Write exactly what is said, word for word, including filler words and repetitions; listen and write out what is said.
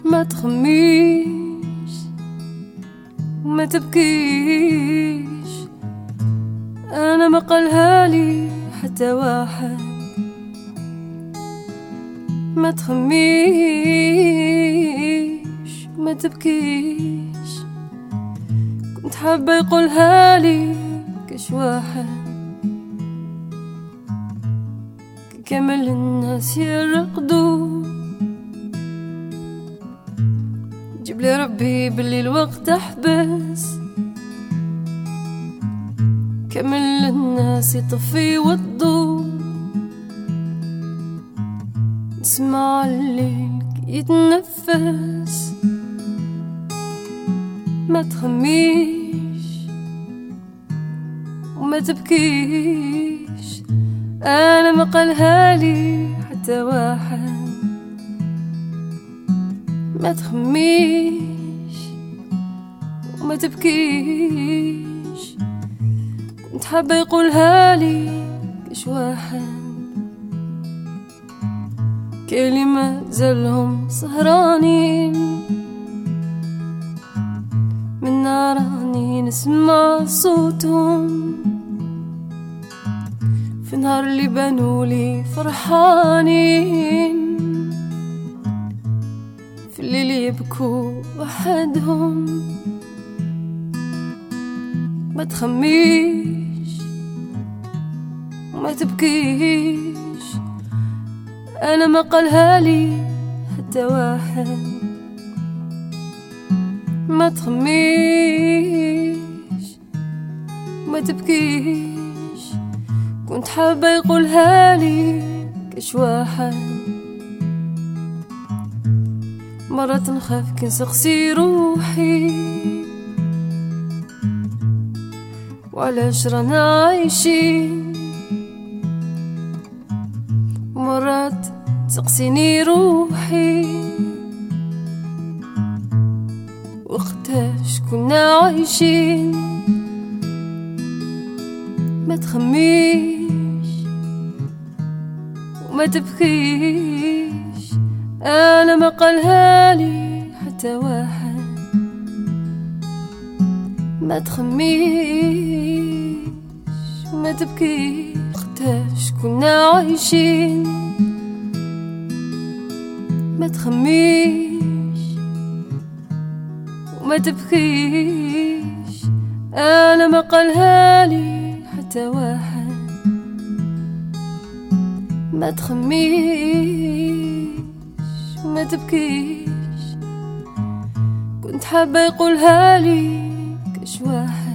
ما تخميش وما تبكيش، أنا ما قالها لي حتى واحد. ما تخميش وما تبكيش، كنت حابة يقولها لي كش واحد. كامل الناس يرقدوا، جيب لي ربي باللي الوقت احبس. كامل الناس يطفي والضوء، نسمع الليل يتنفس. ما تخميش وما تبكيش، أنا ما قالها لي حتى واحد. ما تخميش وما تبكيش، كنت حابة يقولها لي كش واحد. كلمة زلهم سهرانين، من راني نسمع صوتهم في نهار اللي بانولي فرحانين، في الليل يبكوا وحدهم. ما تخميش وما تبكيش، أنا ما قالها لي حتى واحد. ما تخميش وما تبكيش، كنت حابة يقولها لي كش واحد. مرات نخاف كي نسقسي روحي وعلاش رانا عايشين، مرات تسقسيني روحي وقتاش كنا عايشين. ما تخميش وما تبكيش، أنا ما قالها لي حتى واحد. ما تخميش وما تبكيش، وقتاش كنا عايشين. ما تخميش وما تبكيش، أنا ما قالها لي حتى واحد. ما تخميش وما تبكيش، كنت حابة يقولها لي كش واحد.